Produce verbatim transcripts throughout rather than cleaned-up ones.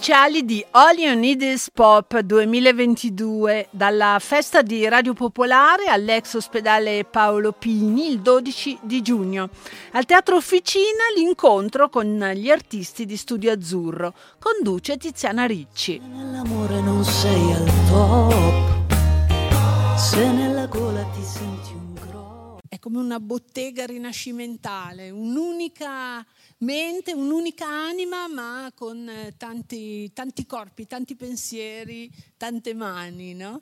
speciali di All You Need Is Pop duemilaventidue, dalla festa di Radio Popolare all'ex ospedale Paolo Pini il dodici di giugno. Al Teatro Officina l'incontro con gli artisti di Studio Azzurro. Conduce Tiziana Ricci. Nell'amore non sei al top, se nella gola ti senti un gro. È come una bottega rinascimentale, un'unica mente, un'unica anima, ma con tanti, tanti corpi, tanti pensieri, tante mani, no?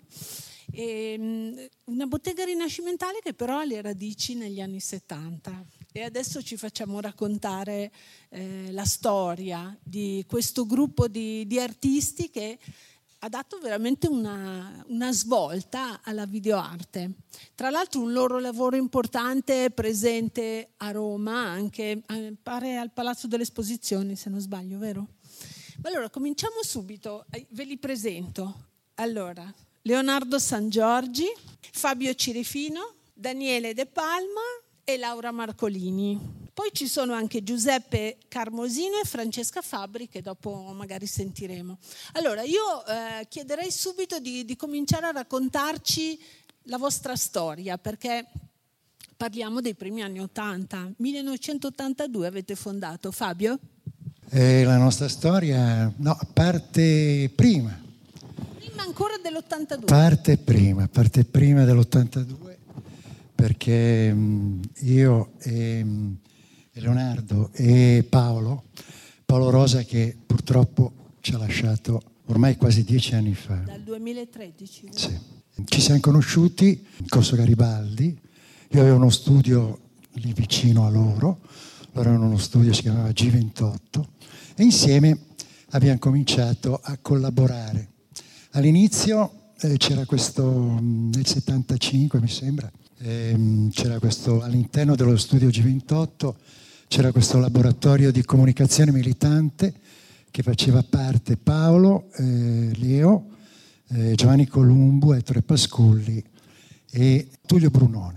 E, una bottega rinascimentale che però ha le radici negli anni settanta. E adesso ci facciamo raccontare eh, la storia di questo gruppo di, di artisti che ha dato veramente una, una svolta alla videoarte. Tra l'altro un loro lavoro importante è presente a Roma, anche eh, pare al Palazzo delle Esposizioni, se non sbaglio, vero? Allora, cominciamo subito, ve li presento. Allora, Leonardo Sangiorgi, Fabio Cirifino, Daniele De Palma e Laura Marcolini. Poi ci sono anche Giuseppe Carmosino e Francesca Fabbri, che dopo magari sentiremo. Allora, io eh, chiederei subito di, di cominciare a raccontarci la vostra storia, perché parliamo dei primi anni Ottanta. millenovecentottantadue avete fondato, Fabio? Eh, la nostra storia, no, parte prima. Prima ancora dell'ottantadue? Parte prima, parte prima dell'ottantadue, perché mh, io e... Mh, Leonardo e Paolo, Paolo Rosa, che purtroppo ci ha lasciato ormai quasi dieci anni fa. Dal duemilatredici? Sì. Ci siamo conosciuti in Corso Garibaldi, io avevo uno studio lì vicino a loro, loro avevano uno studio che si chiamava G ventotto e insieme abbiamo cominciato a collaborare. All'inizio eh, c'era questo, nel settantacinque mi sembra, ehm, c'era questo all'interno dello studio G ventotto, c'era questo laboratorio di comunicazione militante che faceva parte Paolo, eh, Leo, eh, Giovanni Columbu, Ettore Pasculli e Tullio Brunone.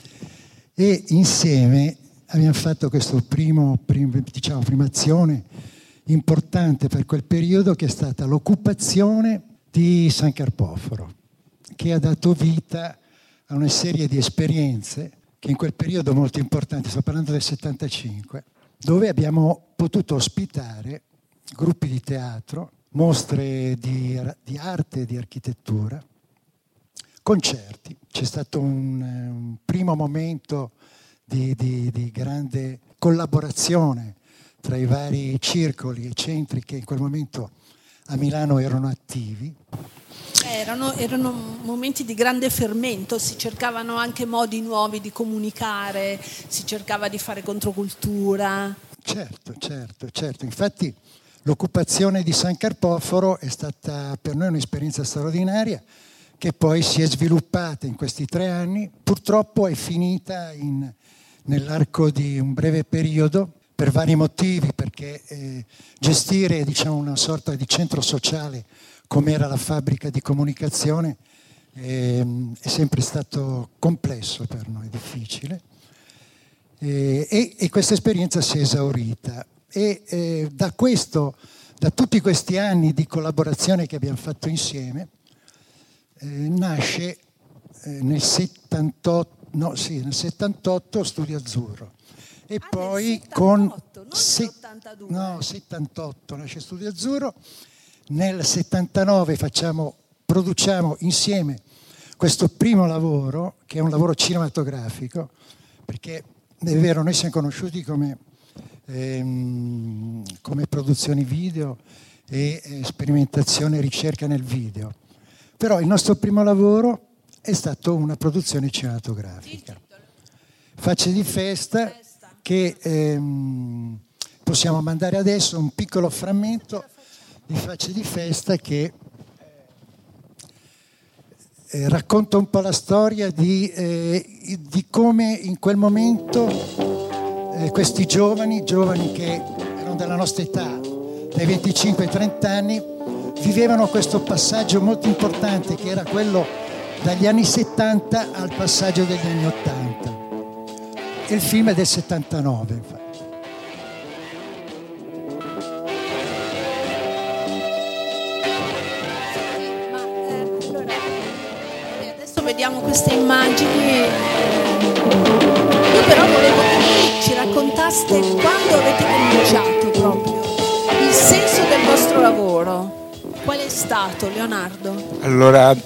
E insieme abbiamo fatto questo primo, prim, diciamo, prima azione importante per quel periodo, che è stata l'occupazione di San Carpoforo, che ha dato vita a una serie di esperienze che in quel periodo molto importanti, sto parlando del settantacinque, dove abbiamo potuto ospitare gruppi di teatro, mostre di, di arte e di architettura, concerti. C'è stato un, un primo momento di, di, di grande collaborazione tra i vari circoli e centri che in quel momento a Milano erano attivi. Erano, erano momenti di grande fermento, si cercavano anche modi nuovi di comunicare, si cercava di fare controcultura. Certo, certo, certo. Infatti l'occupazione di San Carpoforo è stata per noi un'esperienza straordinaria, che poi si è sviluppata in questi tre anni. Purtroppo è finita in, nell'arco di un breve periodo, per vari motivi, perché eh, gestire, diciamo, una sorta di centro sociale come era la fabbrica di comunicazione eh, è sempre stato complesso per noi, difficile, eh, e, e questa esperienza si è esaurita e eh, da questo, da tutti questi anni di collaborazione che abbiamo fatto insieme eh, nasce eh, nel settantotto, no, sì, nel settantotto Studio Azzurro. E ah, poi settantotto, con non se, ottantadue. No, settantotto nasce Studio Azzurro. Nel settantanove facciamo, produciamo insieme questo primo lavoro, che è un lavoro cinematografico, perché è vero, noi siamo conosciuti come, ehm, come produzioni video e eh, sperimentazione e ricerca nel video, però il nostro primo lavoro è stato una produzione cinematografica. Facce di festa, che ehm, possiamo mandare adesso un piccolo frammento di Facce di festa che eh, racconta un po' la storia di, eh, di come in quel momento eh, questi giovani, giovani che erano della nostra età, dai venticinque ai trenta anni, vivevano questo passaggio molto importante che era quello dagli anni settanta al passaggio degli anni ottanta. E il film è del settantanove, infatti. vediamo queste immagini. Io però volevo che ci raccontaste quando avete cominciato proprio, il senso del vostro lavoro. Qual è stato, Leonardo? Allora,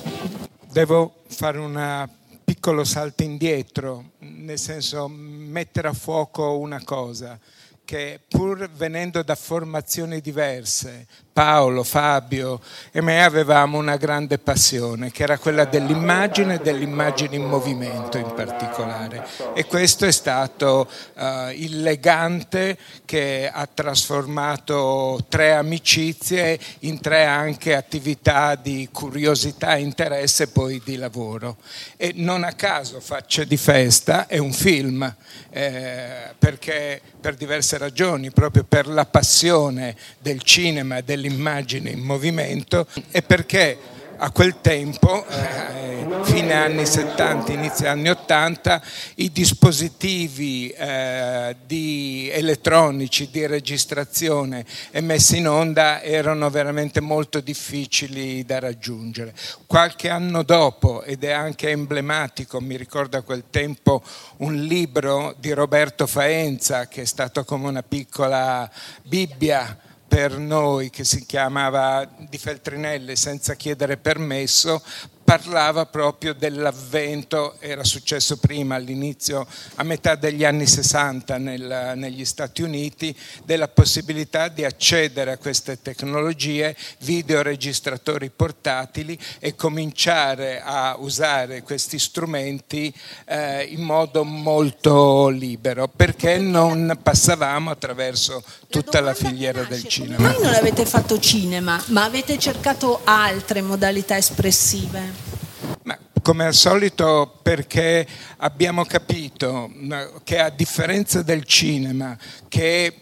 devo fare un piccolo salto indietro, nel senso mettere a fuoco una cosa, che pur venendo da formazioni diverse, Paolo, Fabio e me avevamo una grande passione, che era quella dell'immagine e dell'immagine in movimento in particolare. E questo è stato uh, il legante che ha trasformato tre amicizie in tre anche attività di curiosità, interesse e poi di lavoro. E non a caso Facce di festa è un film, eh, perché per diverse ragioni, proprio per la passione del cinema e dell'immagine in movimento, e perché a quel tempo, eh, fine anni settanta, inizio anni ottanta, i dispositivi eh, di elettronici di registrazione e messi in onda erano veramente molto difficili da raggiungere. Qualche anno dopo, ed è anche emblematico, mi ricordo a quel tempo un libro di Roberto Faenza, che è stato come una piccola Bibbia per noi, che si chiamava Di Feltrinelli senza chiedere permesso, parlava proprio dell'avvento, era successo prima all'inizio, a metà degli anni sessanta nel, negli Stati Uniti, della possibilità di accedere a queste tecnologie, videoregistratori portatili, e cominciare a usare questi strumenti eh, in modo molto libero, perché non passavamo attraverso tutta la filiera del cinema. Voi non avete fatto cinema, ma avete cercato altre modalità espressive? Ma come al solito, perché abbiamo capito che a differenza del cinema, che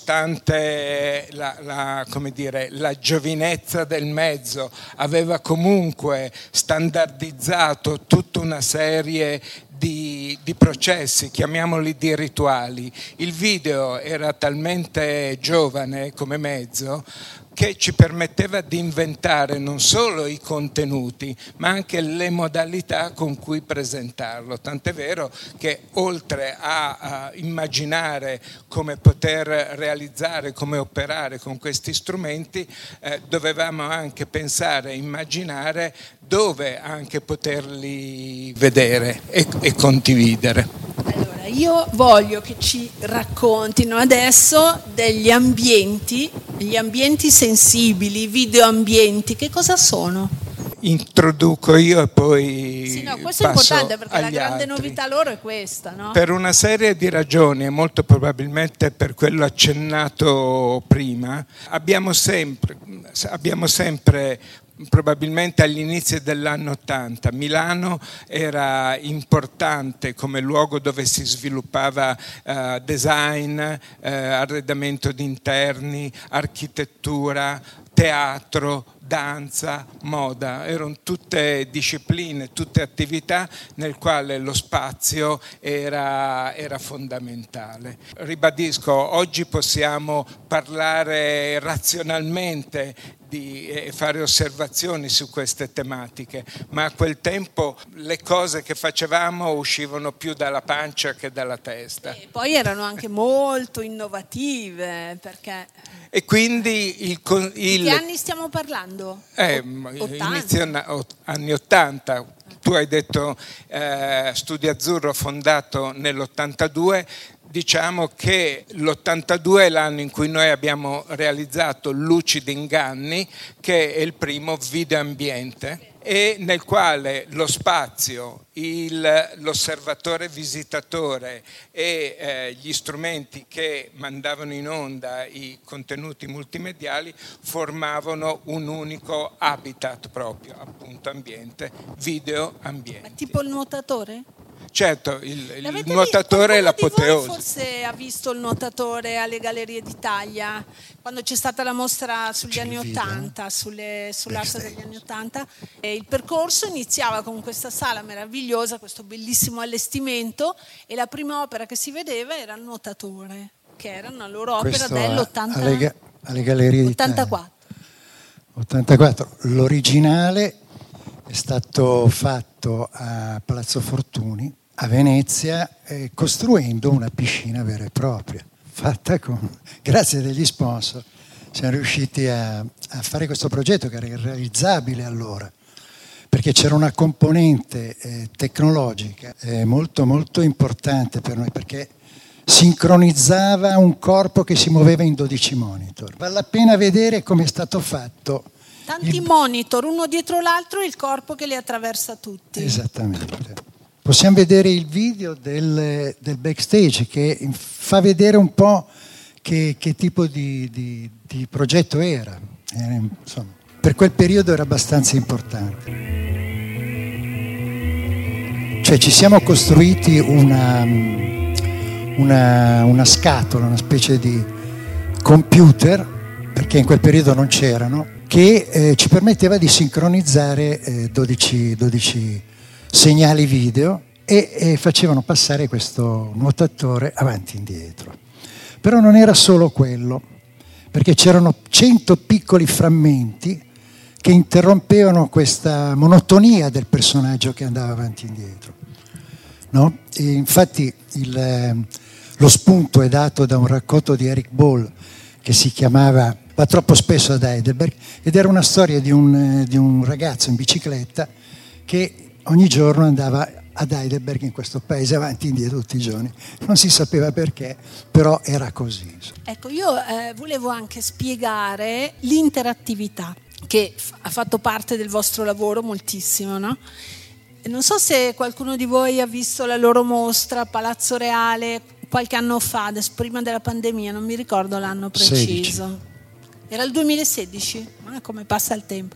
nonostante la, la, come dire, la giovinezza del mezzo aveva comunque standardizzato tutta una serie Di, di processi, chiamiamoli di rituali, il video era talmente giovane come mezzo che ci permetteva di inventare non solo i contenuti, ma anche le modalità con cui presentarlo. Tant'è vero che oltre a, a immaginare come poter realizzare, come operare con questi strumenti, eh, dovevamo anche pensare e immaginare dove anche poterli vedere e, e condividere. Allora, io voglio che ci raccontino adesso degli ambienti, gli ambienti sensibili, videoambienti. Che cosa sono? Introduco io e poi sì, no, questo è passo importante, perché la grande altri. novità loro è questa, no? Per una serie di ragioni, e molto probabilmente per quello accennato prima, abbiamo sempre, abbiamo sempre probabilmente agli inizi dell'anno ottanta, Milano era importante come luogo dove si sviluppava eh, design, eh, arredamento di interni, architettura, teatro, danza, moda. Erano tutte discipline, tutte attività nel quale lo spazio era, era fondamentale. Ribadisco, oggi possiamo parlare razionalmente di eh, fare osservazioni su queste tematiche, ma a quel tempo le cose che facevamo uscivano più dalla pancia che dalla testa. E poi erano anche molto innovative, perché... E quindi il... il di che anni stiamo parlando? Eh, inizio anni ottanta. Tu hai detto eh, Studio Azzurro fondato nell'ottantadue. Diciamo che l'ottantadue è l'anno in cui noi abbiamo realizzato Lucidi Inganni, che è il primo videoambiente, e nel quale lo spazio, il, l'osservatore visitatore e eh, gli strumenti che mandavano in onda i contenuti multimediali formavano un unico habitat proprio, appunto ambiente, video ambiente. Ma tipo il nuotatore? Certo, il, il nuotatore è l'apoteosi. Forse ha visto il nuotatore alle Gallerie d'Italia quando c'è stata la mostra sugli C'è anni ottanta, sulle, sull'arte degli anni ottanta. E il percorso iniziava con questa sala meravigliosa, questo bellissimo allestimento, e la prima opera che si vedeva era il nuotatore, che era una loro opera Questo dell'ottanta alle, alle Gallerie d'Italia. ottantaquattro. ottantaquattro. L'originale è stato fatto a Palazzo Fortuni, a Venezia, eh, costruendo una piscina vera e propria, fatta con, grazie agli sponsor, siamo riusciti a, a fare questo progetto che era irrealizzabile allora, perché c'era una componente eh, tecnologica eh, molto molto importante per noi, perché sincronizzava un corpo che si muoveva in dodici monitor. Vale la pena vedere come è stato fatto. Tanti il... monitor, uno dietro l'altro, e il corpo che li attraversa tutti. Esattamente. Possiamo vedere il video del, del backstage che fa vedere un po' che, che tipo di, di, di progetto era. era insomma, per quel periodo era abbastanza importante. Cioè ci siamo costruiti una, una, una scatola, una specie di computer, perché in quel periodo non c'erano, che eh, ci permetteva di sincronizzare eh, dodici, dodici segnali video e, e facevano passare questo nuotatore avanti e indietro. Però non era solo quello, perché c'erano cento piccoli frammenti che interrompevano questa monotonia del personaggio che andava avanti e indietro. No? E infatti il, lo spunto è dato da un racconto di Eric Ball che si chiamava Va troppo spesso ad Heidelberg, ed era una storia di un, di un ragazzo in bicicletta che ogni giorno andava ad Heidelberg, in questo paese, avanti e indietro tutti i giorni. Non si sapeva perché, però era così. Ecco, io eh, volevo anche spiegare l'interattività, che f- ha fatto parte del vostro lavoro moltissimo, no? E non so se qualcuno di voi ha visto la loro mostra a Palazzo Reale qualche anno fa, adesso prima della pandemia, non mi ricordo l'anno preciso. sedici. Era il duemilasedici, ma come passa il tempo.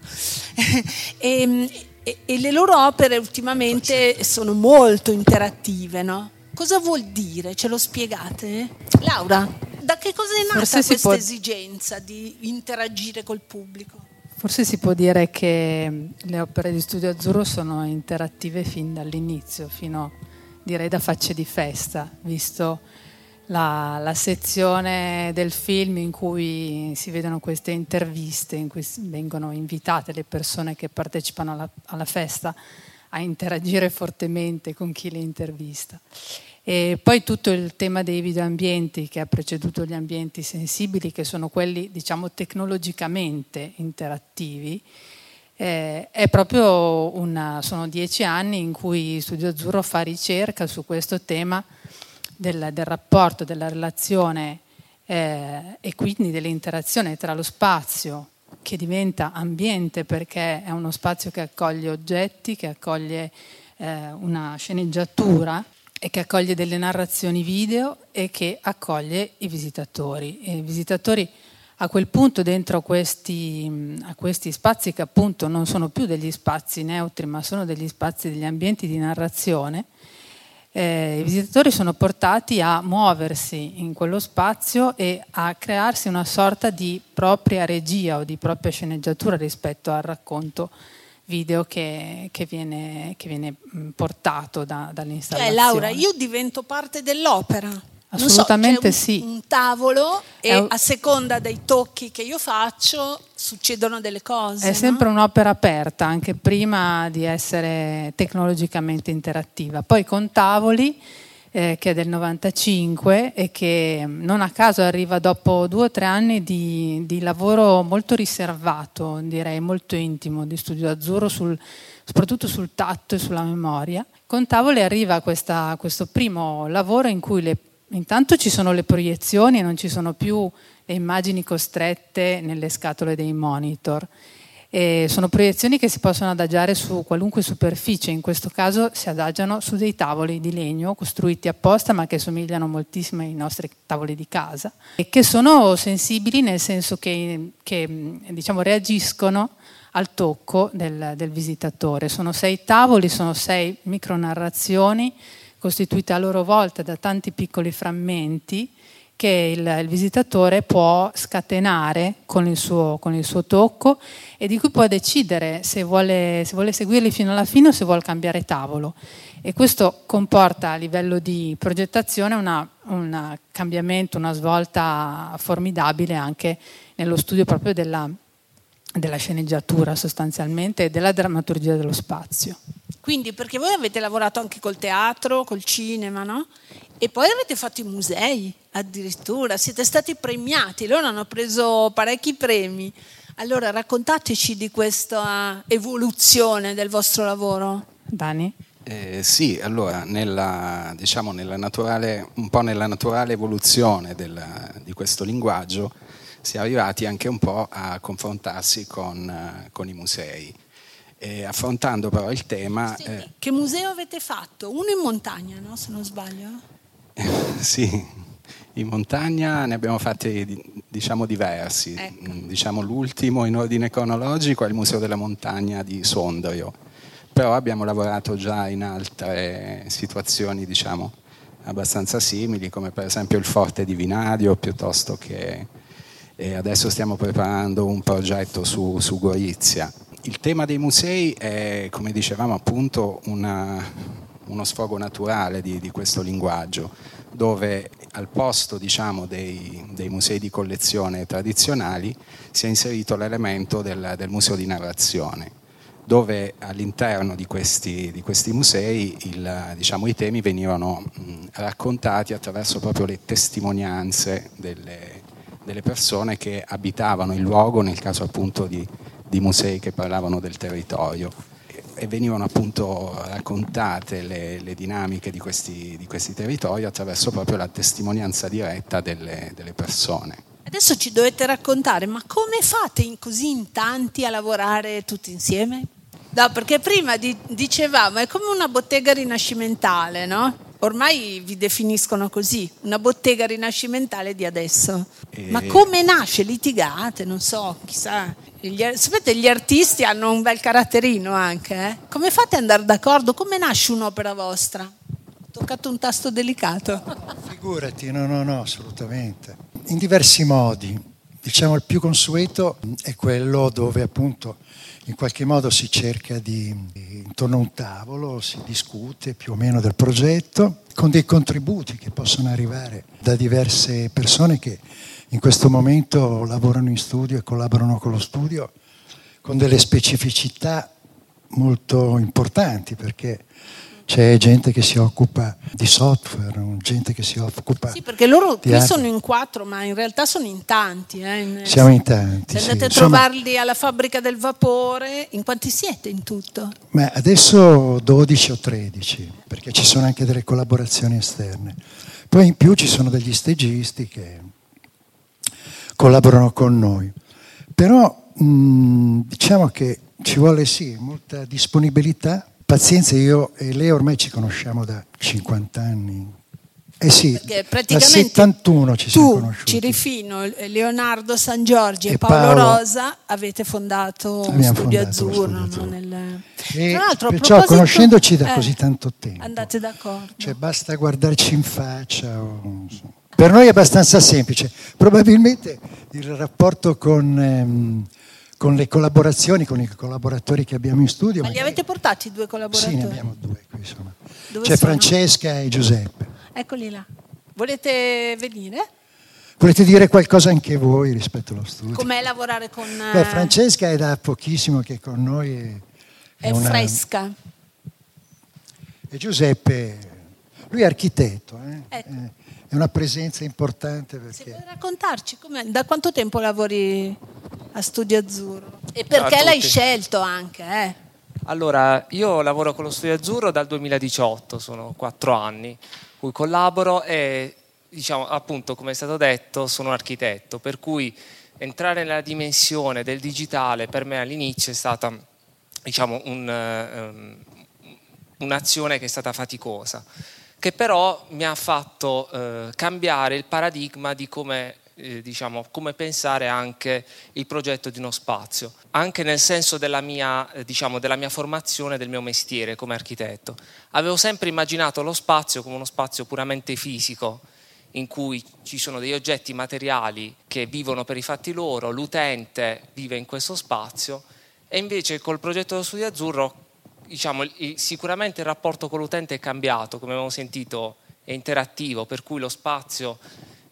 e, e, e le loro opere ultimamente sono molto interattive, no? Cosa vuol dire? Ce lo spiegate? Laura, da che cosa è nata Forse questa può... esigenza di interagire col pubblico? Forse si può dire che le opere di Studio Azzurro sono interattive fin dall'inizio, fino, direi, da Facce di festa, visto la, la sezione del film in cui si vedono queste interviste, in cui vengono invitate le persone che partecipano alla, alla festa a interagire fortemente con chi le intervista. E poi tutto il tema dei videoambienti che ha preceduto gli ambienti sensibili, che sono quelli, diciamo, tecnologicamente interattivi, eh, è proprio una, sono dieci anni in cui Studio Azzurro fa ricerca su questo tema del, del rapporto, della relazione eh, e quindi dell'interazione tra lo spazio, che diventa ambiente perché è uno spazio che accoglie oggetti, che accoglie eh, una sceneggiatura e che accoglie delle narrazioni video e che accoglie i visitatori. E i visitatori a quel punto dentro questi, a questi spazi, che appunto non sono più degli spazi neutri ma sono degli spazi, degli ambienti di narrazione, eh, i visitatori sono portati a muoversi in quello spazio e a crearsi una sorta di propria regia o di propria sceneggiatura rispetto al racconto video che, che, viene, che viene portato da, dall'installazione. Eh, Laura, io divento parte dell'opera. Assolutamente so, c'è sì. Un, un tavolo e un... a seconda dei tocchi che io faccio succedono delle cose. È no? sempre un'opera aperta, anche prima di essere tecnologicamente interattiva. Poi con Tavoli, eh, che è del novantacinque e che non a caso arriva dopo due o tre anni di, di lavoro molto riservato, direi molto intimo, di Studio Azzurro, sul, soprattutto sul tatto e sulla memoria. Con Tavoli arriva questa, questo primo lavoro in cui le intanto ci sono le proiezioni e non ci sono più le immagini costrette nelle scatole dei monitor. E sono proiezioni che si possono adagiare su qualunque superficie, in questo caso si adagiano su dei tavoli di legno costruiti apposta ma che somigliano moltissimo ai nostri tavoli di casa e che sono sensibili nel senso che, che diciamo, reagiscono al tocco del, del visitatore. Sono sei tavoli, sono sei micronarrazioni costituite a loro volta da tanti piccoli frammenti che il, il visitatore può scatenare con il, suo, con il suo tocco e di cui può decidere se vuole, se vuole seguirli fino alla fine o se vuole cambiare tavolo. E questo comporta a livello di progettazione una, un cambiamento, una svolta formidabile anche nello studio proprio della, della sceneggiatura sostanzialmente e della drammaturgia dello spazio. Quindi perché voi avete lavorato anche col teatro, col cinema, no? E poi avete fatto i musei addirittura, siete stati premiati, loro hanno preso parecchi premi. Allora raccontateci di questa evoluzione del vostro lavoro. Dani? Eh, sì, allora nella, diciamo, nella naturale, un po' nella naturale evoluzione della, di questo linguaggio si è arrivati anche un po' a confrontarsi con, con i musei. E affrontando però il tema... Sì, eh, che museo avete fatto? Uno in montagna, no? Se non sbaglio. Sì, in montagna ne abbiamo fatti diciamo diversi. Ecco. Diciamo l'ultimo in ordine cronologico è il Museo della Montagna di Sondrio, però abbiamo lavorato già in altre situazioni diciamo abbastanza simili, come per esempio il Forte di Vinario, piuttosto che e adesso stiamo preparando un progetto su, su Gorizia. Il tema dei musei è, come dicevamo appunto, una, uno sfogo naturale di, di questo linguaggio, dove al posto diciamo, dei, dei musei di collezione tradizionali si è inserito l'elemento del, del museo di narrazione, dove all'interno di questi, di questi musei il, diciamo, i temi venivano mh, raccontati attraverso proprio le testimonianze delle, delle persone che abitavano il luogo, nel caso appunto di, di musei che parlavano del territorio, e venivano appunto raccontate le, le dinamiche di questi, di questi territori attraverso proprio la testimonianza diretta delle, delle persone. Adesso ci dovete raccontare, ma come fate in così in tanti a lavorare tutti insieme? No, perché prima di, dicevamo, è come una bottega rinascimentale, no? Ormai vi definiscono così, una bottega rinascimentale di adesso. E... Ma come nasce? Litigate? Non so, chissà. Gli, sapete, gli artisti hanno un bel caratterino anche, eh? Come fate ad andare d'accordo? Come nasce un'opera vostra? Ho toccato un tasto delicato. Figurati, no, no, no, assolutamente. In diversi modi. Diciamo il più consueto è quello dove appunto in qualche modo si cerca di, intorno a un tavolo, si discute più o meno del progetto, con dei contributi che possono arrivare da diverse persone che in questo momento lavorano in studio e collaborano con lo studio, con delle specificità molto importanti, perché c'è gente che si occupa di software, gente che si occupa... Sì, perché loro qui arte. sono in quattro, ma in realtà sono in tanti. Eh, in... Siamo in tanti, Se andate sì. a trovarli alla fabbrica del vapore, in quanti siete in tutto? Ma adesso dodici o tredici, perché ci sono anche delle collaborazioni esterne. Poi in più ci sono degli stagisti che collaborano con noi. Però mh, diciamo che ci vuole sì, molta disponibilità, pazienza. Io e lei ormai ci conosciamo da cinquanta anni. Eh sì, perché praticamente dal settantuno ci siamo tu, conosciuti. Cirifino, Leonardo San Giorgi e, e Paolo, Paolo Rosa avete fondato Abbiamo un studio fondato azzurro. lo No? studio Nel... E Tra l'altro, a perciò proposito, conoscendoci da eh, così tanto tempo, andate d'accordo. Cioè basta guardarci in faccia. O... Per noi è abbastanza semplice. Probabilmente il rapporto con... Ehm, con le collaborazioni, con i collaboratori che abbiamo in studio. Ma li avete portati due collaboratori? Sì, ne abbiamo due qui, insomma. Dove C'è sono? Francesca e Giuseppe. Eccoli là. Volete venire? Volete dire qualcosa anche voi rispetto allo studio? Com'è lavorare con... Beh, Francesca è da pochissimo che con noi è, è, è una... fresca. E Giuseppe, lui è architetto, eh? Ecco. È una presenza importante perché... Se vuoi raccontarci, com'è? Da quanto tempo lavori a Studio Azzurro? E perché l'hai scelto anche? Eh? Allora, io lavoro con lo Studio Azzurro dal duemiladiciotto, sono quattro anni, cui collaboro e, diciamo, appunto, come è stato detto, sono un architetto, per cui entrare nella dimensione del digitale per me all'inizio è stata, diciamo, un, um, un'azione che è stata faticosa, che però mi ha fatto eh, cambiare il paradigma di come, eh, diciamo, come pensare anche il progetto di uno spazio, anche nel senso della mia, eh, diciamo, della mia formazione, del mio mestiere come architetto. Avevo sempre immaginato lo spazio come uno spazio puramente fisico, in cui ci sono degli oggetti materiali che vivono per i fatti loro, l'utente vive in questo spazio, e invece col progetto dello Studio Azzurro, diciamo, il, sicuramente il rapporto con l'utente è cambiato, come abbiamo sentito, è interattivo, per cui lo spazio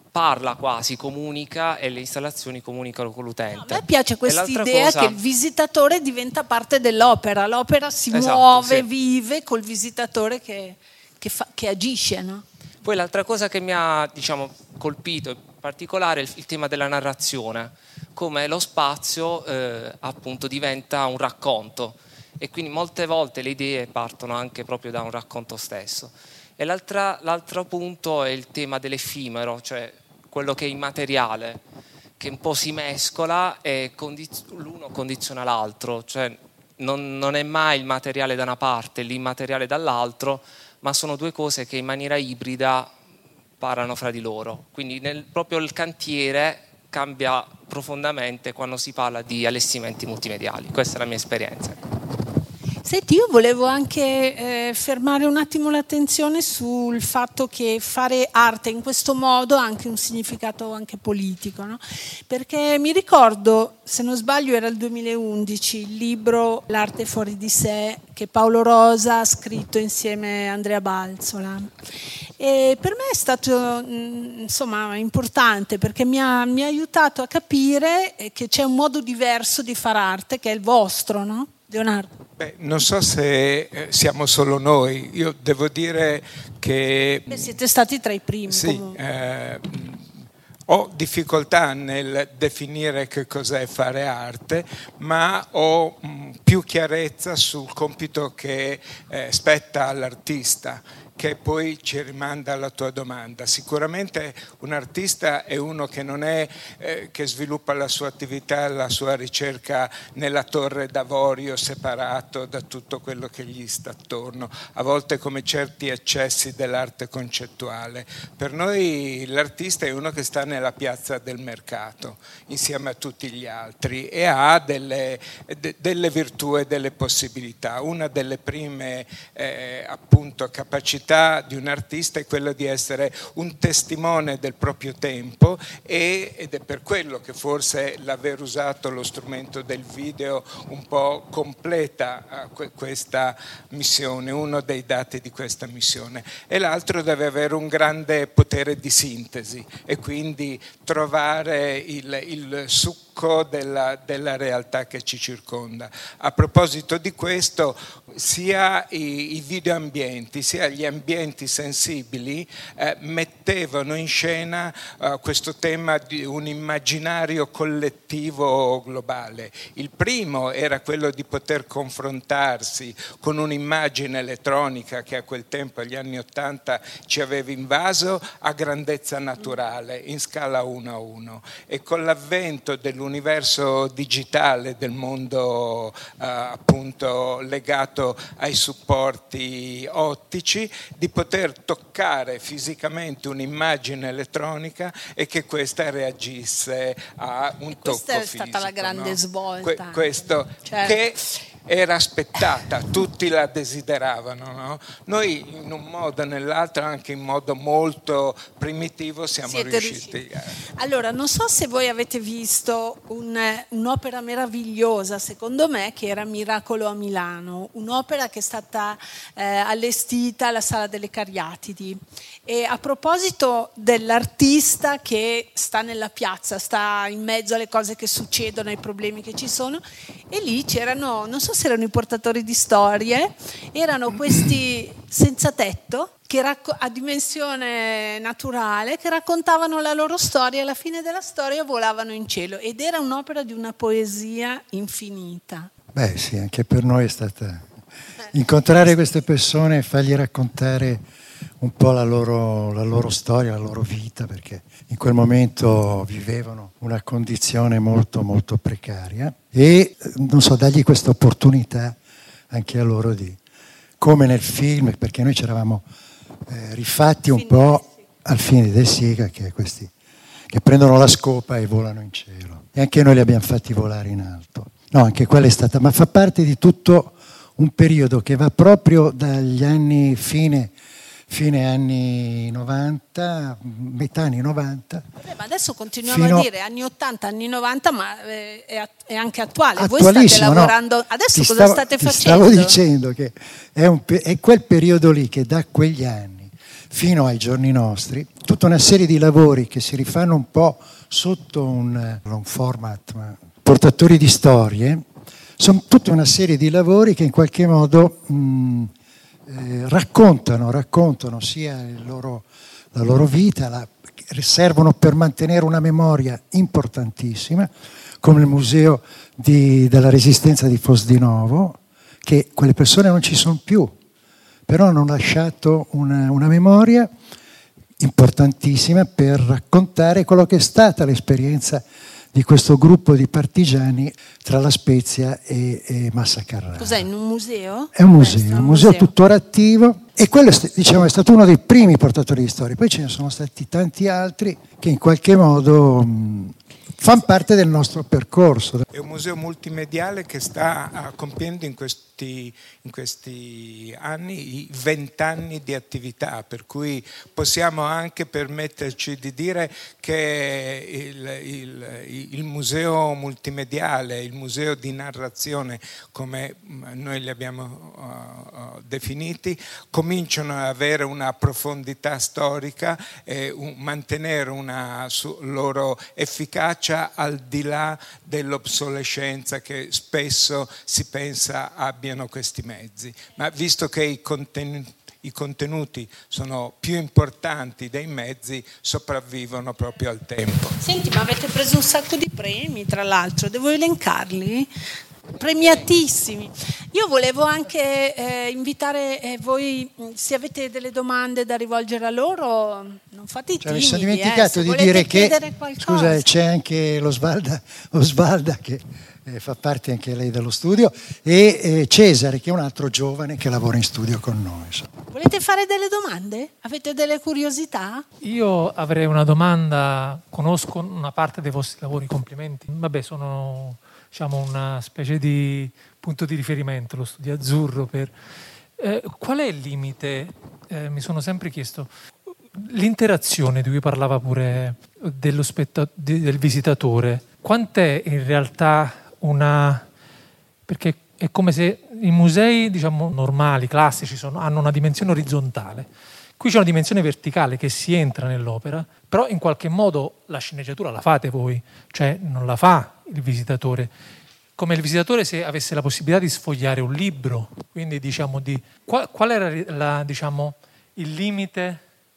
parla quasi, comunica e le installazioni comunicano con l'utente. A me piace questa idea cosa... che il visitatore diventa parte dell'opera, l'opera si esatto, muove, sì. vive col visitatore che, che, fa, che agisce, no? Poi l'altra cosa che mi ha, diciamo, colpito in particolare è il, il tema della narrazione, come lo spazio eh, appunto diventa un racconto e quindi molte volte le idee partono anche proprio da un racconto stesso. E l'altra, l'altro punto è il tema dell'effimero, cioè quello che è immateriale, che un po' si mescola e condiz- l'uno condiziona l'altro, cioè non, non è mai il materiale da una parte, l'immateriale dall'altro, ma sono due cose che in maniera ibrida parlano fra di loro. Quindi nel, proprio il cantiere cambia profondamente quando si parla di allestimenti multimediali. Questa è la mia esperienza. Senti, io volevo anche eh, fermare un attimo l'attenzione sul fatto che fare arte in questo modo ha anche un significato anche politico, no? Perché mi ricordo, se non sbaglio era il duemilaundici, il libro L'arte fuori di sé che Paolo Rosa ha scritto insieme a Andrea Balzola. E per me è stato insomma importante perché mi ha, mi ha aiutato a capire che c'è un modo diverso di fare arte che è il vostro, no? Leonardo. Beh, non so se eh, siamo solo noi, io devo dire che... Beh, siete stati tra i primi. Sì, eh, ho difficoltà nel definire che cos'è fare arte, ma ho mh, più chiarezza sul compito che eh, spetta all'artista, che poi ci rimanda alla tua domanda. Sicuramente un artista è uno che non è eh, che sviluppa la sua attività, la sua ricerca nella torre d'avorio separato da tutto quello che gli sta attorno, a volte come certi eccessi dell'arte concettuale. Per noi l'artista è uno che sta nella piazza del mercato insieme a tutti gli altri e ha delle, de, delle virtù e delle possibilità. Una delle prime eh, appunto capacità di un artista è quello di essere un testimone del proprio tempo e, ed è per quello che forse l'aver usato lo strumento del video un po' completa uh, questa missione, uno dei dati di questa missione, e l'altro deve avere un grande potere di sintesi e quindi trovare il, il succo della, della realtà che ci circonda. A proposito di questo, sia i, i videoambienti sia gli ambienti sensibili eh, mettevano in scena eh, questo tema di un immaginario collettivo globale. Il primo era quello di poter confrontarsi con un'immagine elettronica che a quel tempo, agli anni Ottanta, ci aveva invaso a grandezza naturale, in scala uno a uno, e con l'avvento dell'universo digitale, del mondo eh, appunto legato ai supporti ottici, di poter toccare fisicamente un'immagine elettronica e che questa reagisse a un tocco fisico. Questa è stata la grande no? svolta. Que- questo cioè... che era aspettata, tutti la desideravano, no? Noi in un modo o nell'altro, anche in modo molto primitivo, siamo Siete riusciti. riusciti. A... Allora, non so se voi avete visto un, un'opera meravigliosa, secondo me, che era Miracolo a Milano, un'opera che è stata eh, allestita alla Sala delle Cariatidi. E a proposito dell'artista che sta nella piazza, sta in mezzo alle cose che succedono, ai problemi che ci sono, e lì c'erano, non so se erano i portatori di storie, erano questi senza tetto che racco- a dimensione naturale, che raccontavano la loro storia e alla fine della storia volavano in cielo, ed era un'opera di una poesia infinita. Beh sì, anche per noi è stata incontrare queste persone e fargli raccontare un po' la loro, la loro storia, la loro vita, perché in quel momento vivevano una condizione molto molto precaria, e non so, dargli questa opportunità anche a loro di, come nel film, perché noi ci eravamo eh, rifatti un po' al fine di De Sica, che questi che prendono la scopa e volano in cielo, e anche noi li abbiamo fatti volare in alto. No, anche quella è stata, ma fa parte di tutto un periodo che va proprio dagli anni fine fine anni novanta, metà anni novanta. Vabbè, ma adesso continuiamo a dire anni ottanta, anni novanta, ma è, è anche attuale. Voi state lavorando, no? Adesso ti cosa stavo, state ti facendo? Stavo dicendo che è, un, è quel periodo lì che da quegli anni fino ai giorni nostri tutta una serie di lavori che si rifanno un po' sotto un, un format, ma portatori di storie. Sono tutta una serie di lavori che in qualche modo mh, eh, raccontano, raccontano sia il loro, la loro vita, la, servono per mantenere una memoria importantissima, come il Museo di, della Resistenza di Fosdinovo, che quelle persone non ci sono più, però hanno lasciato una, una memoria importantissima per raccontare quello che è stata l'esperienza di questo gruppo di partigiani tra La Spezia e, e Massa Carrara. Cos'è, in un museo? È un museo, Questo, un museo, museo tuttora attivo, e quello diciamo, è stato uno dei primi portatori di storia. Poi ce ne sono stati tanti altri che in qualche modo mh, fanno parte del nostro percorso. È un museo multimediale che sta compiendo in questi, in questi anni i vent'anni di attività, per cui possiamo anche permetterci di dire che il, il, il museo multimediale, il museo di narrazione, come noi li abbiamo uh, definiti, cominciano ad avere una profondità storica e un, mantenere una su, loro efficacia al di là dell'obsolescenza che spesso si pensa abbiano questi mezzi. Ma visto che i contenuti, i contenuti sono più importanti dei mezzi, sopravvivono proprio al tempo. Senti, ma avete preso un sacco di premi, tra l'altro, devo elencarli? Premiatissimi. Io volevo anche eh, invitare eh, voi, se avete delle domande da rivolgere a loro, non fate i cioè, timidi. mi sono dimenticato eh, di dire che qualcosa. Scusa, c'è anche l'Osvalda, Osvalda che eh, fa parte anche lei dello studio, e eh, Cesare, che è un altro giovane che lavora in studio con noi. Insomma. Volete fare delle domande? Avete delle curiosità? Io avrei una domanda, conosco una parte dei vostri lavori, complimenti. Vabbè, sono diciamo una specie di punto di riferimento, lo Studio Azzurro. Per, eh, qual è il limite? Eh, mi sono sempre chiesto, l'interazione di cui parlava pure dello spetta- del visitatore, quant'è in realtà una... perché è come se i musei diciamo normali, classici, sono, hanno una dimensione orizzontale. Qui c'è una dimensione verticale che si entra nell'opera, però in qualche modo la sceneggiatura la fate voi, cioè non la fa il visitatore. Come il visitatore se avesse la possibilità di sfogliare un libro, quindi diciamo di qual, qual era la, diciamo, il limite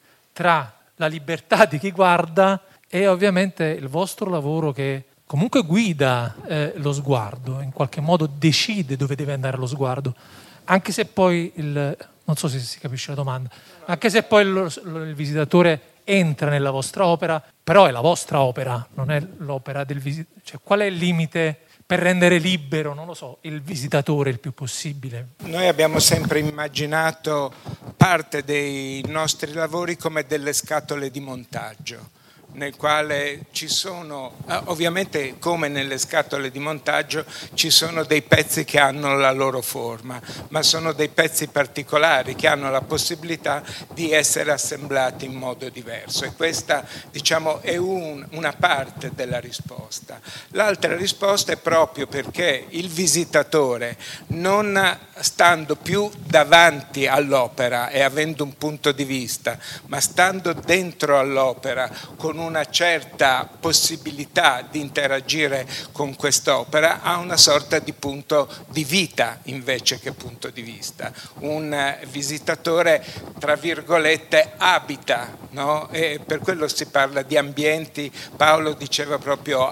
tra la libertà di chi guarda e ovviamente il vostro lavoro che comunque guida eh, lo sguardo, in qualche modo decide dove deve andare lo sguardo, anche se poi il, non so se si capisce la domanda, anche se poi il, il visitatore entra nella vostra opera, però è la vostra opera, non è l'opera del visitatore. Cioè, qual è il limite per rendere libero, non lo so, il visitatore il più possibile? Noi abbiamo sempre immaginato parte dei nostri lavori come delle scatole di montaggio, nel quale ci sono, ovviamente come nelle scatole di montaggio, ci sono dei pezzi che hanno la loro forma, ma sono dei pezzi particolari che hanno la possibilità di essere assemblati in modo diverso, e questa diciamo è un, una parte della risposta. L'altra risposta è proprio perché il visitatore, non stando più davanti all'opera e avendo un punto di vista, ma stando dentro all'opera con una certa possibilità di interagire con quest'opera, ha una sorta di punto di vita invece che punto di vista. Un visitatore, tra virgolette, abita, no? E per quello si parla di ambienti, Paolo diceva proprio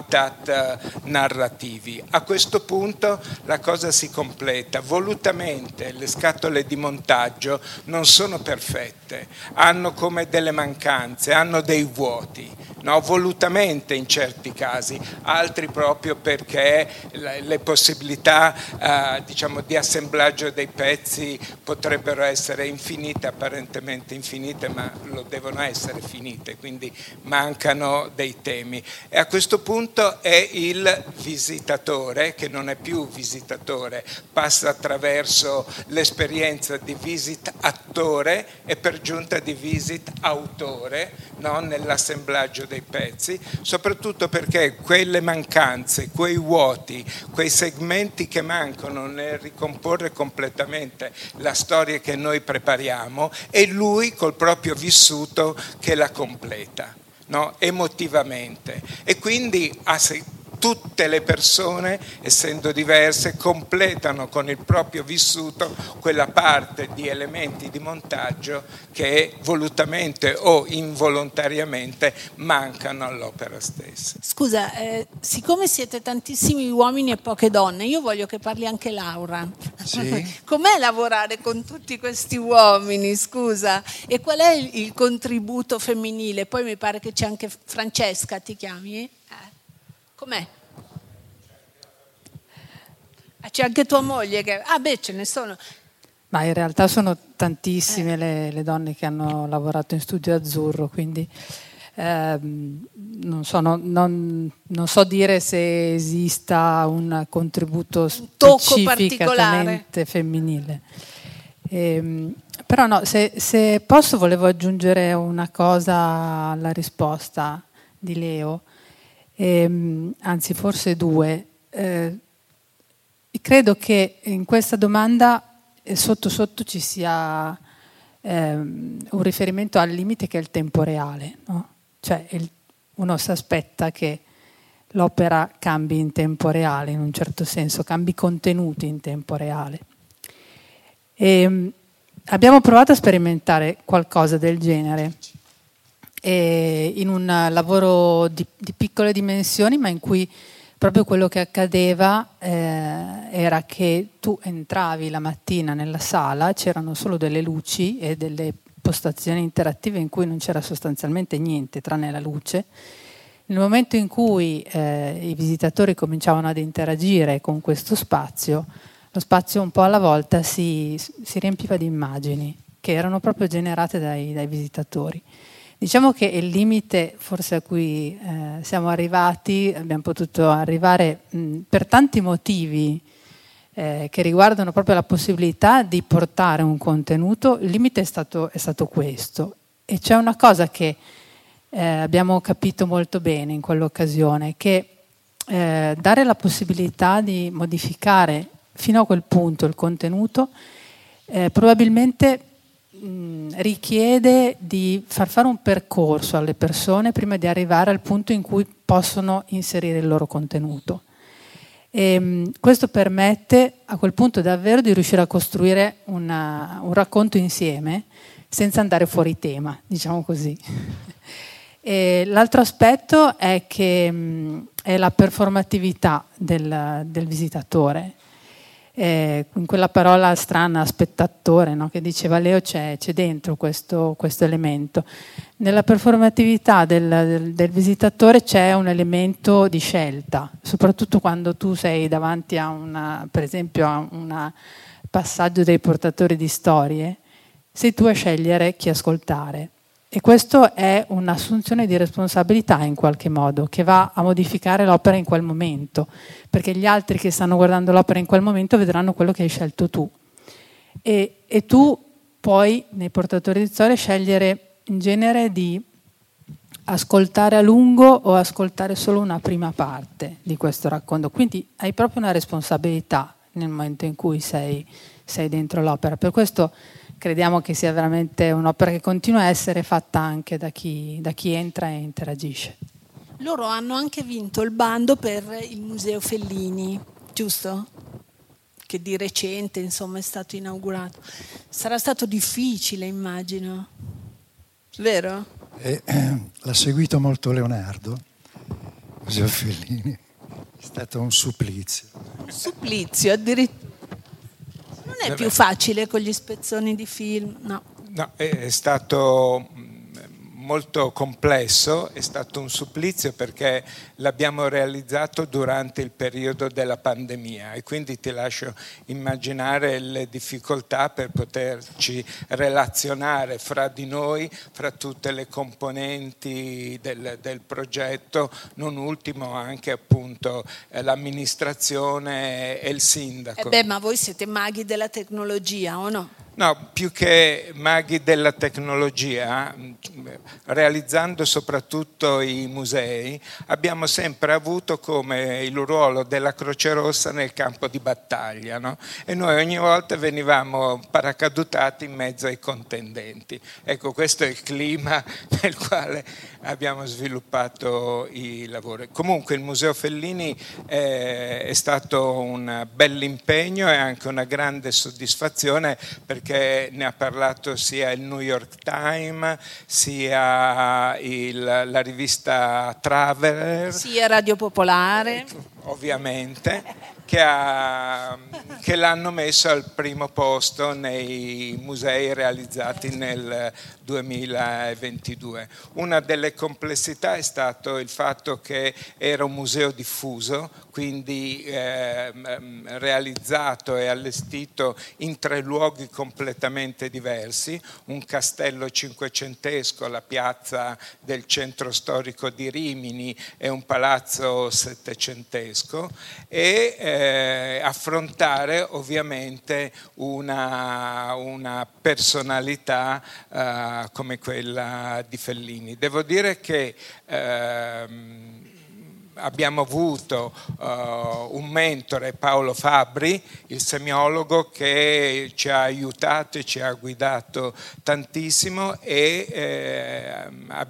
habitat narrativi. A questo punto la cosa si completa. Volutamente le scatole di montaggio non sono perfette, hanno come delle mancanze, hanno dei vuoti. No, volutamente in certi casi, altri proprio perché le possibilità eh, diciamo, di assemblaggio dei pezzi potrebbero essere infinite, apparentemente infinite, ma lo devono essere finite, quindi mancano dei temi. E a questo punto è il visitatore, che non è più visitatore, passa attraverso l'esperienza di visit attore e per giunta di visit autore, no? Nell'assemblaggio dei pezzi, soprattutto perché quelle mancanze, quei vuoti, quei segmenti che mancano nel ricomporre completamente la storia che noi prepariamo, è lui col proprio vissuto che la completa, no? Emotivamente. E quindi ha tutte le persone, essendo diverse, completano con il proprio vissuto quella parte di elementi di montaggio che volutamente o involontariamente mancano all'opera stessa. Scusa, eh, siccome siete tantissimi uomini e poche donne, io voglio che parli anche Laura. Sì? Com'è lavorare con tutti questi uomini, scusa? E qual è il, il contributo femminile? Poi mi pare che c'è anche Francesca, ti chiami? Eh. Com'è? C'è anche tua moglie che... Ah beh, ce ne sono. Ma in realtà sono tantissime eh. le, le donne che hanno lavorato in Studio Azzurro, quindi ehm, non, so, non, non, non so dire se esista un contributo specificatamente femminile. Ehm, però no, se, se posso volevo aggiungere una cosa alla risposta di Leo. Ehm, anzi forse due. Eh, credo che in questa domanda eh, sotto sotto ci sia ehm, un riferimento al limite che è il tempo reale, no? Cioè il, uno si aspetta che l'opera cambi in tempo reale, in un certo senso, cambi contenuti in tempo reale. E, abbiamo provato a sperimentare qualcosa del genere e in un lavoro di, di piccole dimensioni, ma in cui proprio quello che accadeva eh, era che tu entravi la mattina nella sala, c'erano solo delle luci e delle postazioni interattive in cui non c'era sostanzialmente niente tranne la luce. Nel momento in cui eh, i visitatori cominciavano ad interagire con questo spazio, lo spazio un po' alla volta si, si riempiva di immagini che erano proprio generate dai, dai visitatori. Diciamo che il limite forse a cui eh, siamo arrivati, abbiamo potuto arrivare mh, per tanti motivi eh, che riguardano proprio la possibilità di portare un contenuto, il limite è stato, è stato questo. E c'è una cosa che eh, abbiamo capito molto bene in quell'occasione, che eh, dare la possibilità di modificare fino a quel punto il contenuto eh, probabilmente richiede di far fare un percorso alle persone prima di arrivare al punto in cui possono inserire il loro contenuto. E questo permette a quel punto davvero di riuscire a costruire una, un racconto insieme senza andare fuori tema, diciamo così. E l'altro aspetto è che mh, è la performatività del, del visitatore. Eh, in quella parola strana, spettatore, no? Che diceva Leo, c'è, c'è dentro questo, questo elemento. Nella performatività del, del, del visitatore c'è un elemento di scelta, soprattutto quando tu sei davanti a una, per esempio a un passaggio dei portatori di storie, sei tu a scegliere chi ascoltare. E questo è un'assunzione di responsabilità in qualche modo, che va a modificare l'opera in quel momento, perché gli altri che stanno guardando l'opera in quel momento vedranno quello che hai scelto tu. E, e tu puoi, nei portatori di storie, scegliere in genere di ascoltare a lungo o ascoltare solo una prima parte di questo racconto. Quindi hai proprio una responsabilità nel momento in cui sei, sei dentro l'opera. Per questo crediamo che sia veramente un'opera che continua a essere fatta anche da chi, da chi entra e interagisce. Loro hanno anche vinto il bando per il Museo Fellini, giusto? Che di recente, insomma, è stato inaugurato. Sarà stato difficile, immagino. Vero? Eh, eh, l'ha seguito molto Leonardo, Museo Fellini. È stato un supplizio. Un supplizio, addirittura. Non è più facile con gli spezzoni di film, no. No, è stato molto complesso, è stato un supplizio perché l'abbiamo realizzato durante il periodo della pandemia e quindi ti lascio immaginare le difficoltà per poterci relazionare fra di noi, fra tutte le componenti del, del progetto, non ultimo anche appunto l'amministrazione e il sindaco. Eh beh, ma voi siete maghi della tecnologia, o no? No, più che maghi della tecnologia, realizzando soprattutto i musei, abbiamo sempre avuto come il ruolo della Croce Rossa nel campo di battaglia, no? E noi ogni volta venivamo paracadutati in mezzo ai contendenti. Ecco, questo è il clima nel quale abbiamo sviluppato i lavori. Comunque il Museo Fellini è, è stato un bell'impegno e anche una grande soddisfazione, perché ne ha parlato sia il New York Times, sia il, la rivista Traveler, sia Radio Popolare, ovviamente, che, ha, che l'hanno messo al primo posto nei musei realizzati nel duemilaventidue. Una delle complessità è stato il fatto che era un museo diffuso, quindi eh, realizzato e allestito in tre luoghi completamente diversi: un castello cinquecentesco, la piazza del centro storico di Rimini, e un palazzo settecentesco, e eh, affrontare ovviamente una, una personalità eh, come quella di Fellini. Devo dire che ehm, abbiamo avuto uh, un mentore, Paolo Fabbri, il semiologo, che ci ha aiutato e ci ha guidato tantissimo, e eh,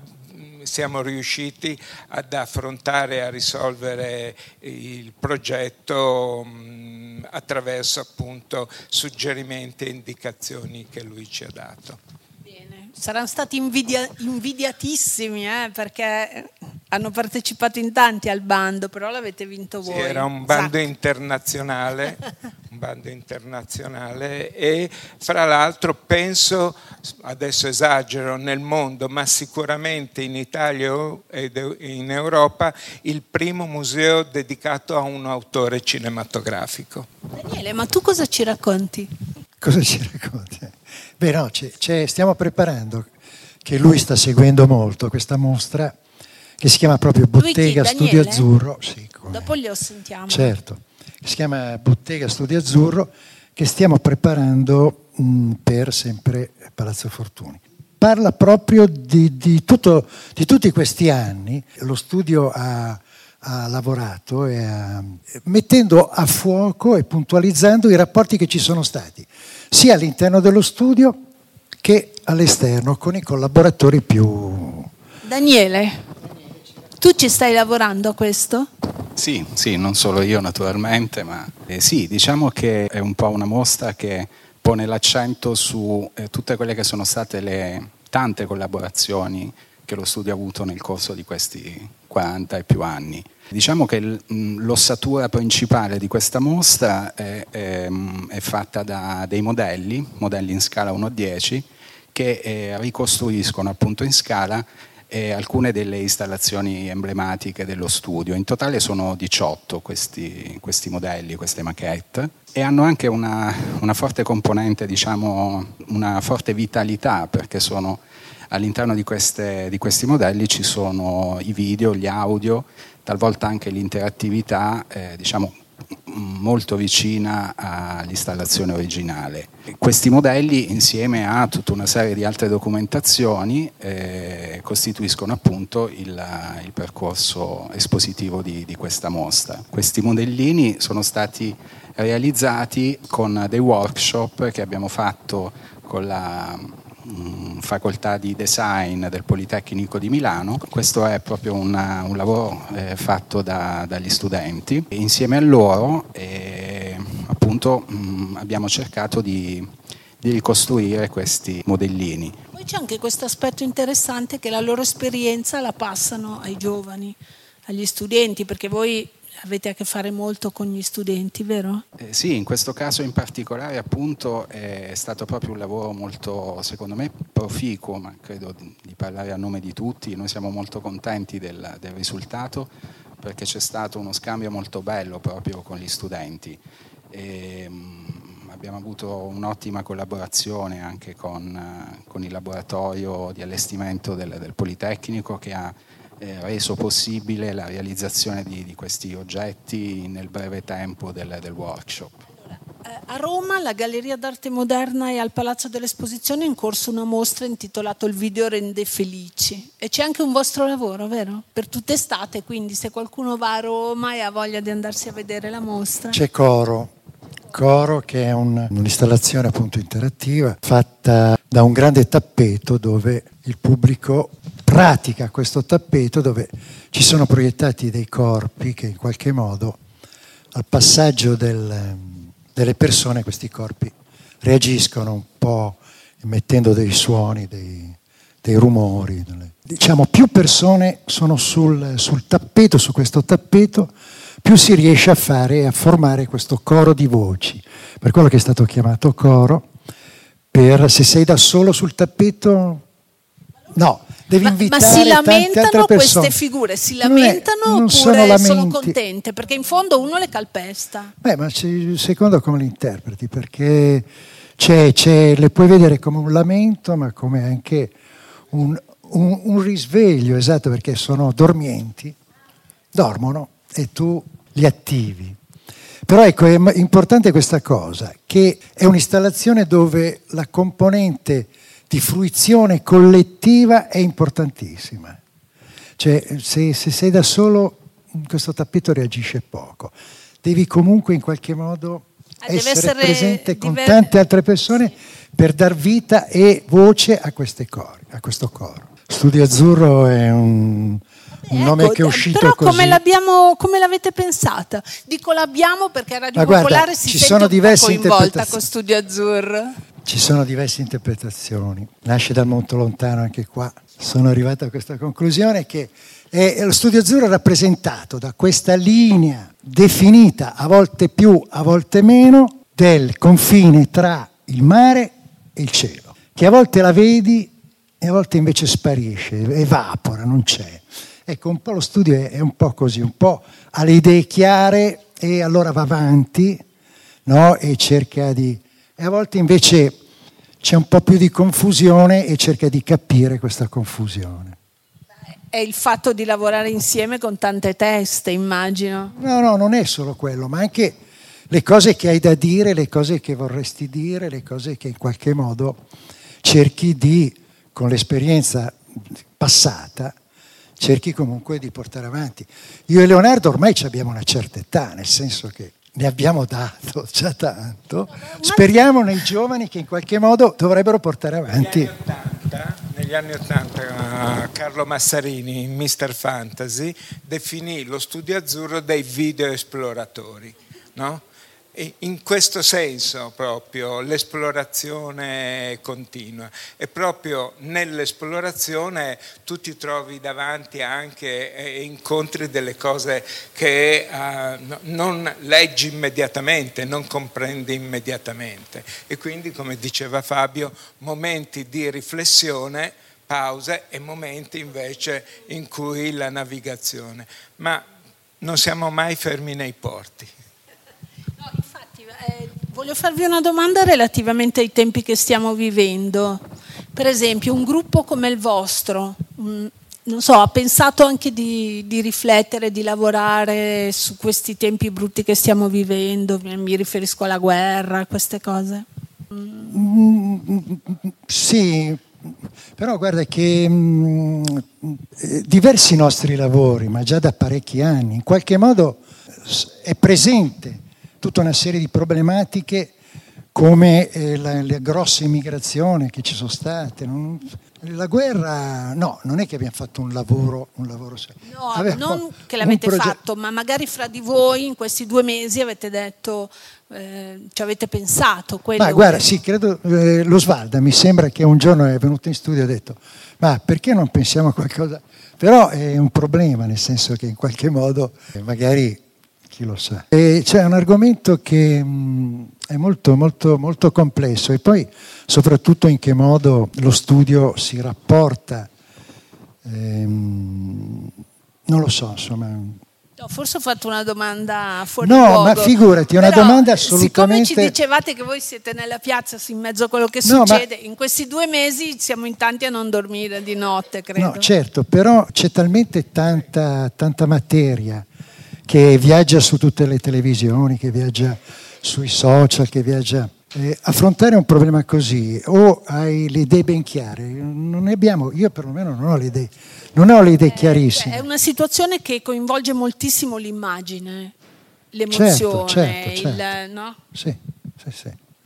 siamo riusciti ad affrontare e a risolvere il progetto mh, attraverso appunto suggerimenti e indicazioni che lui ci ha dato. Bene. Saranno stati invidia- invidiatissimi eh, perché hanno partecipato in tanti al bando, però l'avete vinto voi. Sì, era un bando Zac. internazionale, un bando internazionale, e fra l'altro penso, adesso esagero, nel mondo, ma sicuramente in Italia ed in Europa, il primo museo dedicato a un autore cinematografico. Daniele, ma tu cosa ci racconti? Cosa ci racconti? Beh no, c'è, c'è, stiamo preparando, che lui sta seguendo molto, questa mostra che si chiama proprio Bottega Studio Azzurro. Sì, dopo li sentiamo. Certo, si chiama Bottega Studio Azzurro, che stiamo preparando mh, per sempre Palazzo Fortuny. Parla proprio di, di, tutto, di tutti questi anni. Lo studio ha, ha lavorato e ha, mettendo a fuoco e puntualizzando i rapporti che ci sono stati, sia all'interno dello studio che all'esterno, con i collaboratori più... Daniele, tu ci stai lavorando a questo? Sì, sì, non solo io naturalmente, ma eh, sì, diciamo che è un po' una mostra che pone l'accento su eh, tutte quelle che sono state le tante collaborazioni che lo studio ha avuto nel corso di questi quaranta e più anni. Diciamo che l'ossatura principale di questa mostra è, è, è fatta da dei modelli, modelli in scala uno a dieci, che eh, ricostruiscono appunto in scala eh, alcune delle installazioni emblematiche dello studio. In totale sono diciotto questi, questi modelli, queste maquette, e hanno anche una, una forte componente, diciamo, una forte vitalità, perché sono all'interno di, queste, di questi modelli ci sono i video, gli audio, talvolta anche l'interattività, eh, diciamo, molto vicina all'installazione originale. Questi modelli, insieme a tutta una serie di altre documentazioni, eh, costituiscono appunto il, il percorso espositivo di, di questa mostra. Questi modellini sono stati realizzati con dei workshop che abbiamo fatto con la mh, facoltà di design del Politecnico di Milano. Questo è proprio una, un lavoro eh, fatto da, dagli studenti, e insieme a loro eh, appunto mh, abbiamo cercato di, di ricostruire questi modellini. Poi c'è anche questo aspetto interessante, che la loro esperienza la passano ai giovani, agli studenti, perché voi avete a che fare molto con gli studenti, vero? Eh, sì, in questo caso in particolare appunto è stato proprio un lavoro molto, secondo me, proficuo, ma credo di, di parlare a nome di tutti. Noi siamo molto contenti del, del risultato, perché c'è stato uno scambio molto bello proprio con gli studenti. E, mh, abbiamo avuto un'ottima collaborazione anche con, con il laboratorio di allestimento del, del Politecnico, che ha Eh, reso possibile la realizzazione di, di questi oggetti nel breve tempo del, del workshop. Allora, A Roma, alla Galleria d'Arte Moderna e al Palazzo dell'Esposizione è in corso una mostra intitolata Il video rende felici. E c'è anche un vostro lavoro, vero? Per tutta estate, quindi se qualcuno va a Roma e ha voglia di andarsi a vedere la mostra. C'è Coro. Coro, che è un, un'installazione appunto interattiva fatta da un grande tappeto dove il pubblico pratica questo tappeto, dove ci sono proiettati dei corpi che in qualche modo al passaggio del, delle persone questi corpi reagiscono un po' emettendo dei suoni, dei, dei rumori. Delle... Diciamo, più persone sono sul, sul tappeto, su questo tappeto, più si riesce a fare, a formare questo coro di voci. Per quello che è stato chiamato coro, per se sei da solo sul tappeto, no, devi ma, invitare ma si tante altre lamentano persone. queste figure? Si lamentano non è, non oppure sono, sono contente? Perché in fondo uno le calpesta. Beh, ma secondo come li interpreti, perché c'è, c'è, le puoi vedere come un lamento, ma come anche un, un, un risveglio, esatto, perché sono dormienti, dormono e tu li attivi. Però ecco, è importante questa cosa, che è un'installazione dove la componente di fruizione collettiva è importantissima. Cioè, se, se sei da solo, questo tappeto reagisce poco. Devi comunque in qualche modo ah, essere, essere presente con diver- tante altre persone sì. per dar vita e voce a queste cori, a questo coro. Studio Azzurro è un... un ecco, nome che è uscito però così. come l'abbiamo, come l'avete pensata? Dico l'abbiamo perché a Radio Ma guarda, Popolare si ci sente sono un po' diverse coinvolta interpretazioni. con Studio Azzurro. Ci sono diverse interpretazioni. Nasce dal molto lontano anche qua. Sono arrivato a questa conclusione che è lo Studio Azzurro rappresentato da questa linea definita, a volte più, a volte meno, del confine tra il mare e il cielo, che a volte la vedi e a volte invece sparisce, evapora, non c'è. Ecco, un po' lo studio è, è un po' così, un po' ha le idee chiare e allora va avanti, no? E cerca di... E a volte invece c'è un po' più di confusione e cerca di capire questa confusione. È il fatto di lavorare insieme con tante teste, immagino. No, no, non è solo quello, ma anche le cose che hai da dire, le cose che vorresti dire, le cose che in qualche modo cerchi di, con l'esperienza passata, cerchi comunque di portare avanti. Io e Leonardo ormai abbiamo una certa età, nel senso che ne abbiamo dato già tanto. Speriamo nei giovani che in qualche modo dovrebbero portare avanti. Negli anni Ottanta Carlo Massarini in mister Fantasy definì lo Studio Azzurro dei video esploratori, no? E in questo senso proprio l'esplorazione continua, e proprio nell'esplorazione tu ti trovi davanti anche e incontri delle cose che uh, non leggi immediatamente, non comprendi immediatamente, e quindi, come diceva Fabio, momenti di riflessione, pause, e momenti invece in cui la navigazione, ma non siamo mai fermi nei porti. No, infatti, eh, voglio farvi una domanda relativamente ai tempi che stiamo vivendo. Per esempio, un gruppo come il vostro, mh, non so, ha pensato anche di, di riflettere, di lavorare su questi tempi brutti che stiamo vivendo? Mi riferisco alla guerra, a queste cose. Mm, sì, però guarda che mh, diversi nostri lavori, ma già da parecchi anni, in qualche modo è presente tutta una serie di problematiche come eh, la, la grossa immigrazione che ci sono state. Non, la guerra, no, non è che abbiamo fatto un lavoro, un lavoro no, Aveva non che l'avete proge- fatto, ma magari fra di voi in questi due mesi avete detto, eh, ci avete pensato. Quello ma guarda, che... sì, credo, eh, lo Svalda mi sembra che un giorno è venuto in studio e ha detto, ma perché non pensiamo a qualcosa? Però è un problema, nel senso che in qualche modo eh, magari... chi lo sa. E c'è un argomento che mh, è molto, molto, molto complesso, e poi soprattutto in che modo lo studio si rapporta, ehm, non lo so, insomma. No, forse ho fatto una domanda fuori no, luogo. ma figurati, è una Però, domanda assolutamente... siccome ci dicevate che voi siete nella piazza, in mezzo a quello che no, succede, ma... in questi due mesi siamo in tanti a non dormire di notte, credo. No, certo, però c'è talmente tanta, tanta materia che viaggia su tutte le televisioni, che viaggia sui social, che viaggia. Eh, affrontare un problema così, o hai le idee ben chiare, non ne abbiamo, io perlomeno non ho le idee, non ho le idee eh, chiarissime. È una situazione che coinvolge moltissimo l'immagine, l'emozione, certo, certo, certo. il no? Sì, sì, sì.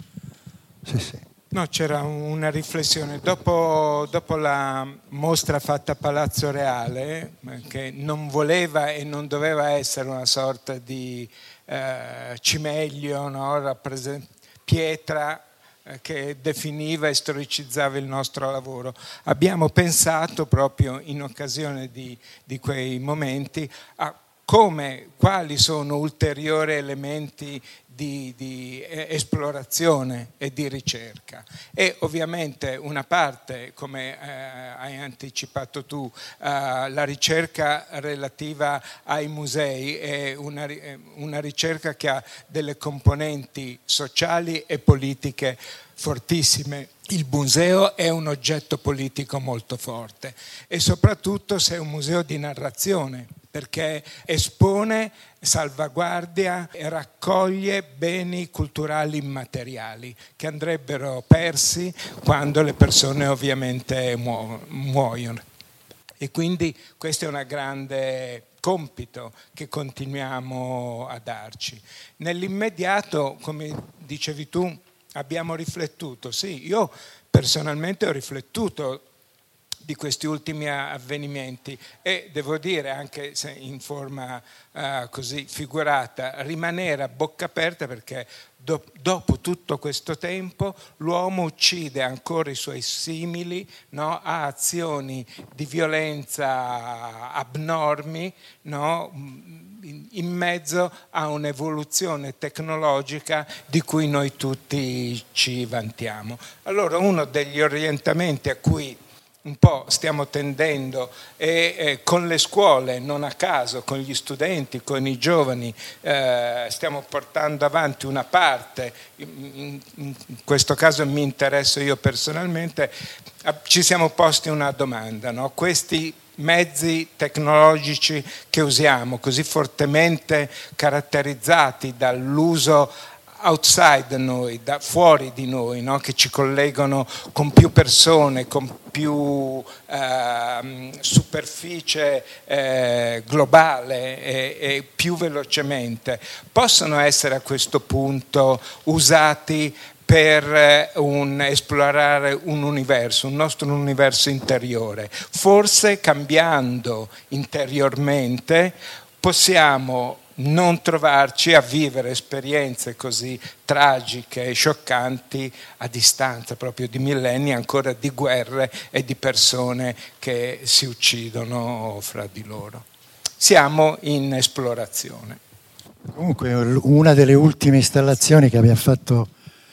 sì, sì. No, c'era una riflessione. Dopo, dopo la mostra fatta a Palazzo Reale, che non voleva e non doveva essere una sorta di eh, cimelio, no? Rappresent- pietra eh, che definiva e storicizzava il nostro lavoro, abbiamo pensato proprio in occasione di, di quei momenti a come, quali sono ulteriori elementi di, di esplorazione e di ricerca. E ovviamente una parte, come eh, hai anticipato tu, eh, la ricerca relativa ai musei è una, una ricerca che ha delle componenti sociali e politiche fortissime. Il museo è un oggetto politico molto forte e soprattutto se è un museo di narrazione, perché espone, salvaguardia e raccoglie beni culturali immateriali che andrebbero persi quando le persone ovviamente muoiono. E quindi questo è un grande compito che continuiamo a darci. Nell'immediato, come dicevi tu, abbiamo riflettuto. Sì, io personalmente ho riflettuto di questi ultimi avvenimenti e devo dire, anche se in forma uh, così figurata, rimanere a bocca aperta, perché do- dopo tutto questo tempo l'uomo uccide ancora i suoi simili, no? Ha azioni di violenza abnormi, no? in mezzo a un'evoluzione tecnologica di cui noi tutti ci vantiamo. Allora uno degli orientamenti a cui un po' stiamo tendendo e eh, con le scuole, non a caso, con gli studenti, con i giovani, eh, stiamo portando avanti una parte, in, in questo caso mi interesso io personalmente, ci siamo posti una domanda, no? Questi mezzi tecnologici che usiamo, così fortemente caratterizzati dall'uso outside noi, da fuori di noi, no? Che ci collegano con più persone, con più eh, superficie eh, globale e, e più velocemente, possono essere a questo punto usati per un, esplorare un universo, un nostro universo interiore. Forse cambiando interiormente possiamo non trovarci a vivere esperienze così tragiche e scioccanti a distanza proprio di millenni ancora di guerre e di persone che si uccidono fra di loro. Siamo in esplorazione. Comunque una delle ultime installazioni che abbiamo fatto,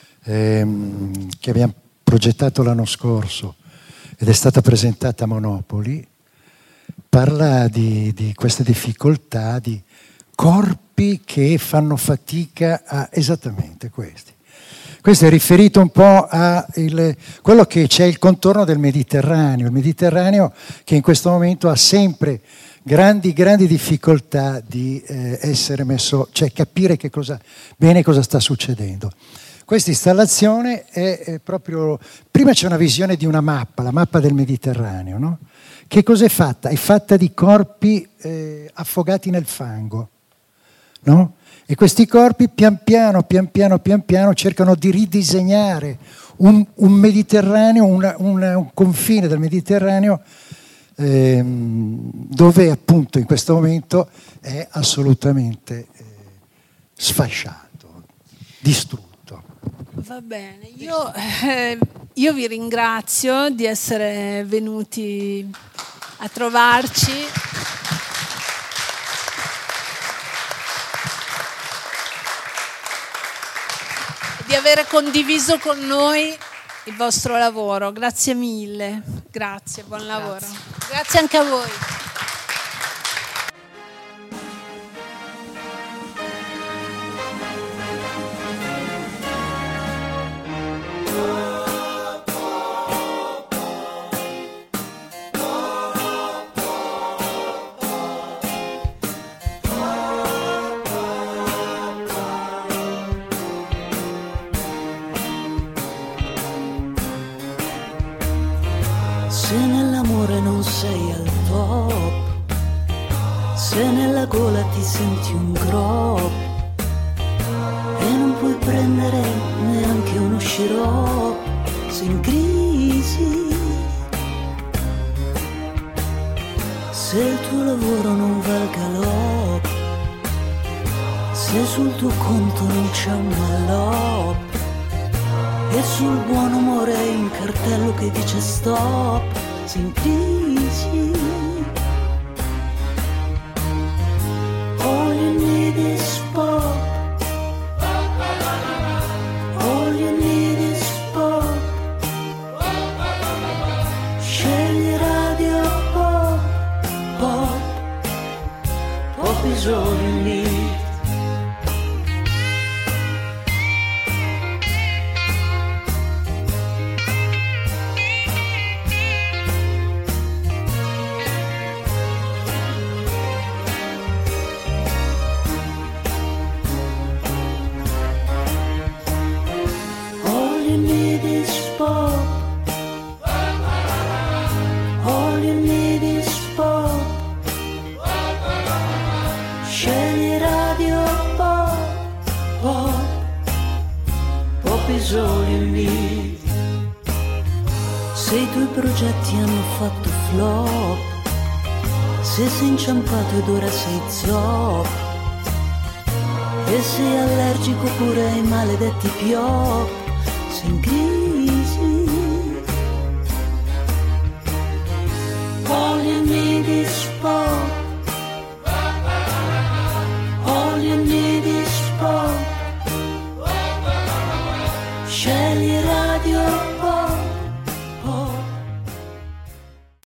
ehm, che abbiamo progettato l'anno scorso ed è stata presentata a Monopoli, parla di, di queste difficoltà di corpi che fanno fatica a esattamente questi. Questo è riferito un po' a il, quello che c'è il contorno del Mediterraneo, il Mediterraneo che in questo momento ha sempre grandi, grandi difficoltà di eh, essere messo, cioè capire che cosa, bene cosa sta succedendo. Questa installazione è, è proprio, prima c'è una visione di una mappa, la mappa del Mediterraneo, no? Che cos'è fatta? È fatta di corpi eh, affogati nel fango. No? E questi corpi pian piano, pian piano, pian piano cercano di ridisegnare un, un Mediterraneo, una, una, un confine del Mediterraneo ehm, dove appunto in questo momento è assolutamente eh, sfasciato, distrutto. Va bene, io, eh, io vi ringrazio di essere venuti a trovarci. Di aver condiviso con noi il vostro lavoro. Grazie mille. Grazie, buon lavoro. Grazie, Grazie anche a voi. Se nell'amore non sei al top, se nella gola ti senti un grop e non puoi prendere neanche uno sciroppo, sei in crisi. Se il tuo lavoro non va al galop, se sul tuo conto non c'è un mallop e sul buon umore hai un cartello che dice stop, sei in crisi. All you need is pop, all you need is pop, scegli radio pop, pop, pop is all you need. Se i tuoi progetti hanno fatto flop, se sei inciampato ed ora sei zop, e sei allergico pure ai maledetti piop, sei in crisi. All you need is pop.